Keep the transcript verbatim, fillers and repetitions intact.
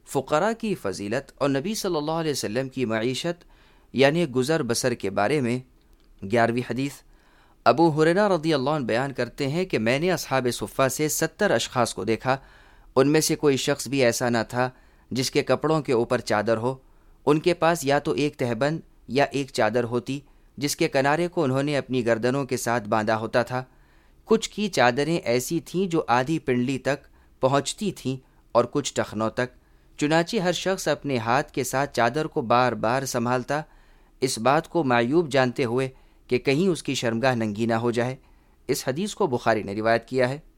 फ़ुक़रा की फ़जीलत और नबी सल्लल्लाहु अलैहि वसल्लम की मईशत यानी गुज़र बसर के बारे में ग्यारहवीं हदीस। अबू हुरैरा रज़ियल्लाहु अन्हु बयान करते हैं कि मैंने अस्हाब सुफ़्फ़ा से सत्तर अशख़ास को देखा। उनमें से कोई शख्स भी ऐसा न था जिसके कपड़ों के ऊपर चादर हो। उनके पास या तो एक तहबंद या एक चादर होती जिसके किनारे को उन्होंने अपनी गर्दनों के साथ बांधा होता था। कुछ की चादरें ऐसी थीं जो आधी पिंडली तक पहुँचती थीं और कुछ टखनों तक। चुनांचे हर शख्स अपने हाथ के साथ चादर को बार बार संभालता, इस बात को मायूब जानते हुए कि कहीं उसकी शर्मगाह नंगी ना हो जाए। इस हदीस को बुखारी ने रिवायत किया है।